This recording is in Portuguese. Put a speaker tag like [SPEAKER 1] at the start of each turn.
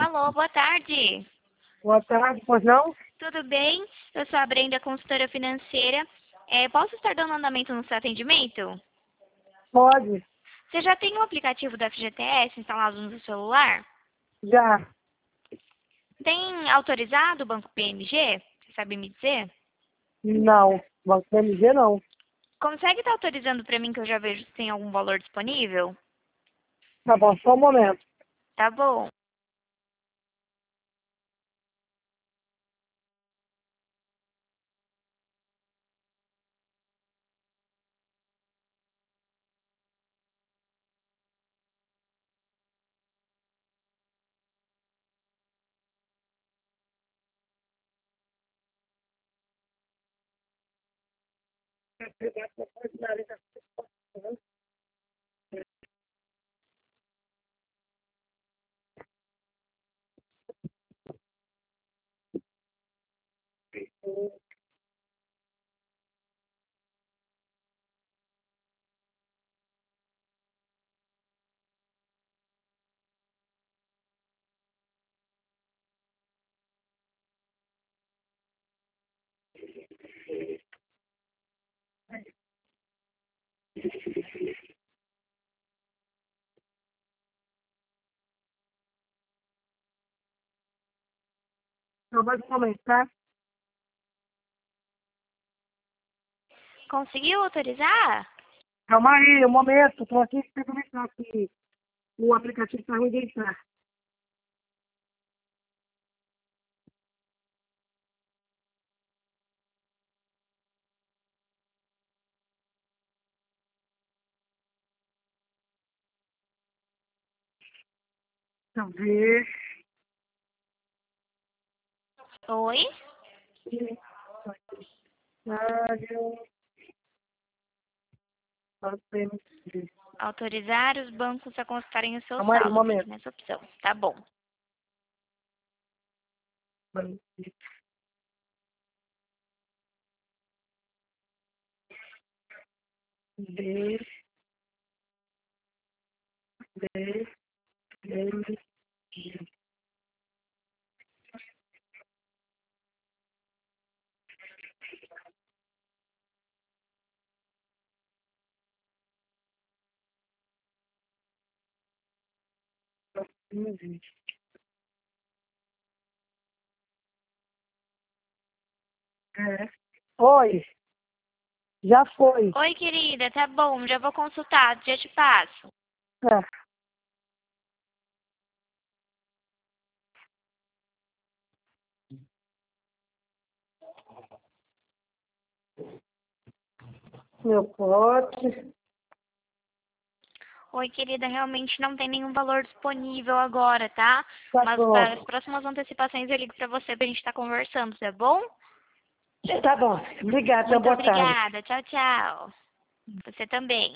[SPEAKER 1] Alô, boa tarde.
[SPEAKER 2] Boa tarde, pois não?
[SPEAKER 1] Tudo bem? Eu sou a Brenda, consultora financeira. Posso estar dando andamento no seu atendimento?
[SPEAKER 2] Pode,
[SPEAKER 1] Você já tem o aplicativo da FGTS instalado no seu celular?
[SPEAKER 2] já.
[SPEAKER 1] Tem autorizado o Banco PMG? Você sabe me dizer?
[SPEAKER 2] Não, Banco PMG não.
[SPEAKER 1] Consegue estar autorizando para mim que eu já vejo se tem algum valor disponível?
[SPEAKER 2] Tá bom, só um momento.
[SPEAKER 1] Tá bom.
[SPEAKER 2] Só mais um momento, tá?
[SPEAKER 1] Conseguiu autorizar?
[SPEAKER 2] Calma aí, um momento. Tô aqui para começar que o aplicativo tá ruim de entrar. Talvez.
[SPEAKER 1] Oi? Autorizar os bancos a consultarem o seu
[SPEAKER 2] Calma aí, um
[SPEAKER 1] saldo. Clique
[SPEAKER 2] momento.
[SPEAKER 1] nessa opção. Tá bom.
[SPEAKER 2] D, D, M, G. É. Oi, já foi.
[SPEAKER 1] Oi, querida. Tá bom. Já vou consultar. Já te passo.
[SPEAKER 2] É. Meu pote.
[SPEAKER 1] Oi, querida. Realmente não tem nenhum valor disponível agora, tá?
[SPEAKER 2] Tá
[SPEAKER 1] Mas para as
[SPEAKER 2] bom.
[SPEAKER 1] próximas antecipações eu ligo pra você pra gente estar conversando, tá bom?
[SPEAKER 2] Tá bom. Obrigada,
[SPEAKER 1] Muito
[SPEAKER 2] boa tarde.
[SPEAKER 1] obrigada. Tchau, tchau. Você também.